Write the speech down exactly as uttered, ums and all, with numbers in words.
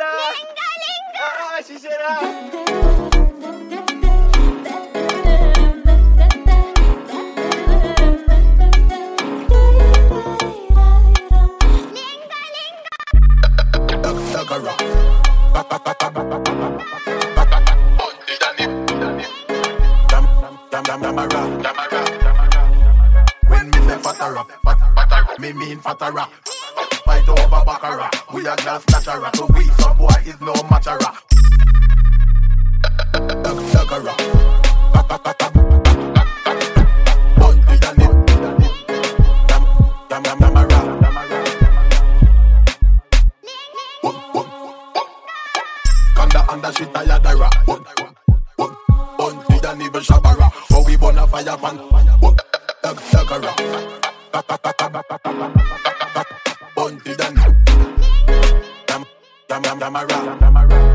Shishera. Linga, linga. Ah, Shishera. When me say fatara, fat, me mean fatara. Fight over baccara, we are just natural. So we some boy is no matchara. Dagara, bunty than it. Dam, dam, dam, damara. Kanda anda shit a yadara. Bunty than even shabara. So we burn a fire pan. Dagara, bunty than. Dam, dam, dam, damara.